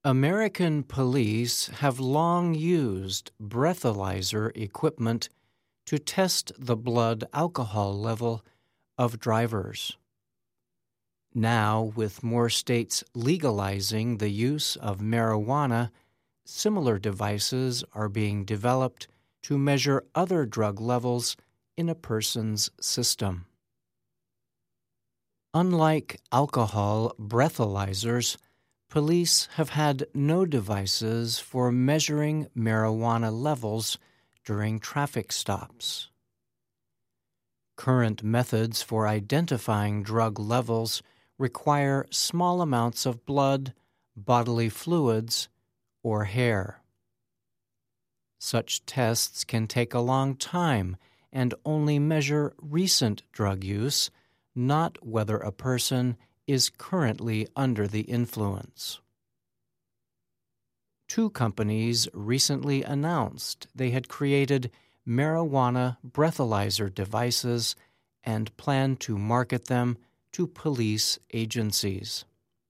American police have long used breathalyzer equipment to test the blood alcohol level of drivers. Now, with more states legalizing the use of marijuana, similar devices are being developed to measure other drug levels in a person's system. Unlike alcohol breathalyzers, police have had no devices for measuring marijuana levels during traffic stops. Current methods for identifying drug levels require small amounts of blood, bodily fluids, or hair. Such tests can take a long time and only measure recent drug use, not whether a person is currently under the influence. Two companies recently announced they had created marijuana breathalyzer devices and plan to market them to police agencies.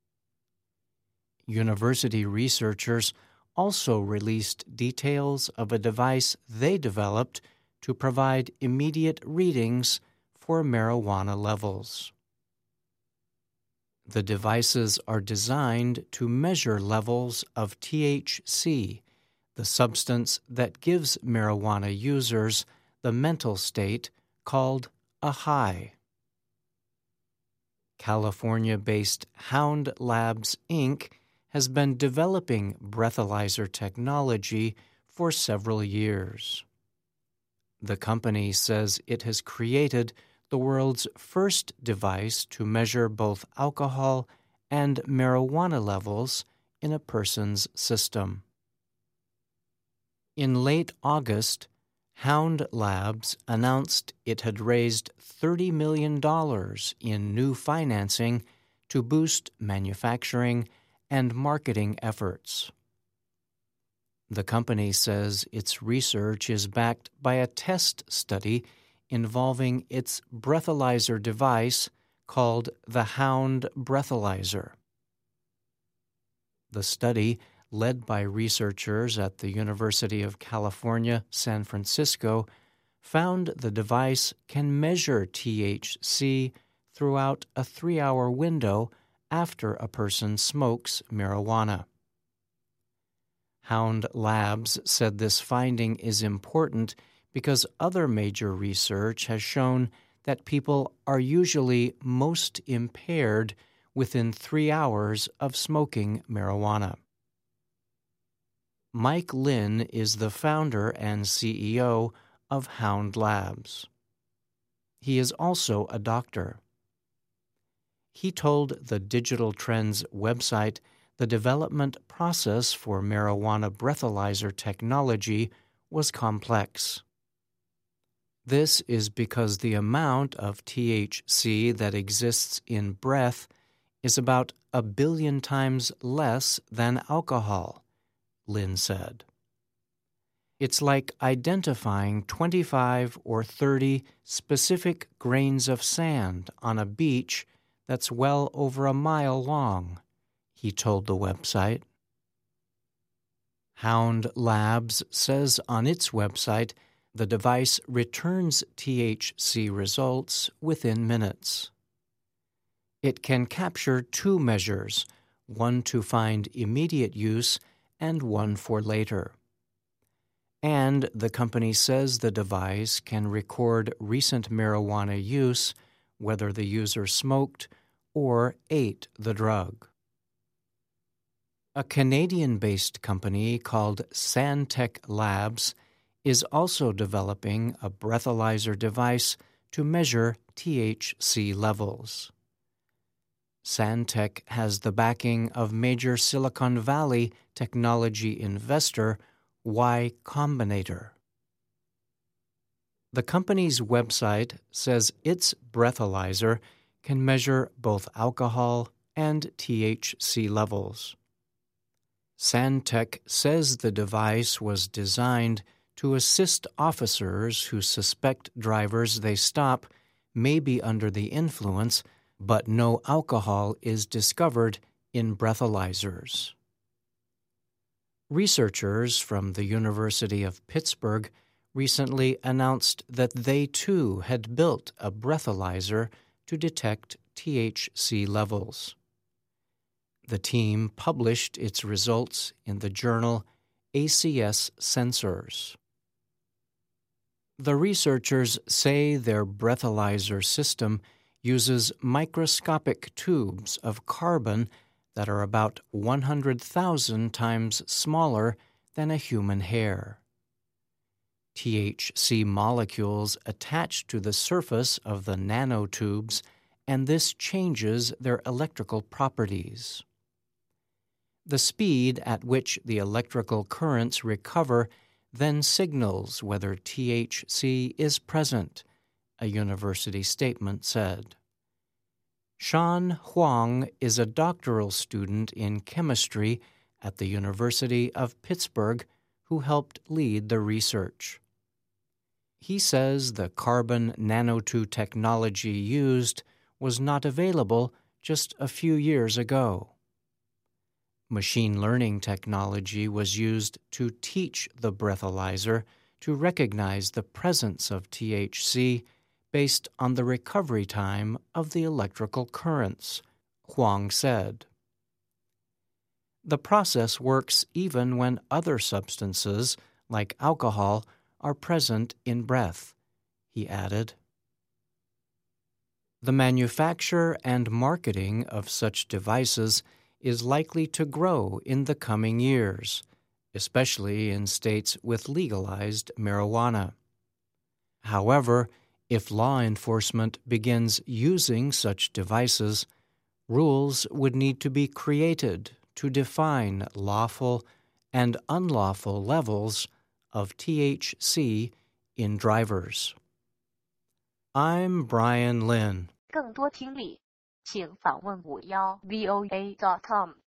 University researchers also released details of a device they developed to provide immediate readings for marijuana levels. The devices are designed to measure levels of THC, the substance that gives marijuana users the mental state called a high. California-based Hound Labs, Inc. has been developing breathalyzer technology for several years. The company says it has created the world's first device to measure both alcohol and marijuana levels in a person's system. In late August, Hound Labs announced it had raised $30 million in new financing to boost manufacturing and marketing efforts. The company says its research is backed by a test study involving its breathalyzer device called the Hound Breathalyzer. The study, led by researchers at the University of California, San Francisco, found the device can measure THC throughout a 3-hour window after a person smokes marijuana. Hound Labs said this finding is important because other major research has shown that people are usually most impaired within 3 hours of smoking marijuana. Mike Lin is the founder and CEO of Hound Labs. He is also a doctor. He told the Digital Trends website the development process for marijuana breathalyzer technology was complex. This is because the amount of THC that exists in breath is about 1 billion times less than alcohol, Lin said. It's like identifying 25 or 30 specific grains of sand on a beach that's well over a mile long, he told the website. Hound Labs says on its website the device returns THC results within minutes. It can capture 2 measures, one to find immediate use and one for later. And the company says the device can record recent marijuana use, whether the user smoked or ate the drug. A Canadian-based company called Santec Labs is also developing a breathalyzer device to measure THC levels. Santec has the backing of major Silicon Valley technology investor Y Combinator. The company's website says its breathalyzer can measure both alcohol and THC levels. Santec says the device was designed to assist officers who suspect drivers they stop may be under the influence, but no alcohol is discovered in breathalyzers. Researchers from the University of Pittsburgh recently announced that they too had built a breathalyzer to detect THC levels. The team published its results in the journal ACS Sensors. The researchers say their breathalyzer system uses microscopic tubes of carbon that are about 100,000 times smaller than a human hair. THC molecules attach to the surface of the nanotubes, and this changes their electrical properties. The speed at which the electrical currents recover then signals whether THC is present, a university statement said. Shan Huang is a doctoral student in chemistry at the University of Pittsburgh who helped lead the research. He says the carbon nanotube technology used was not available just a few years ago. Machine learning technology was used to teach the breathalyzer to recognize the presence of THC based on the recovery time of the electrical currents, Huang said. The process works even when other substances, like alcohol, are present in breath, he added. The manufacture and marketing of such devices is likely to grow in the coming years, especially in states with legalized marijuana. However, if law enforcement begins using such devices, rules would need to be created to define lawful and unlawful levels of THC in drivers. I'm Brian Lynn. 更多听力，请访问51voa.com。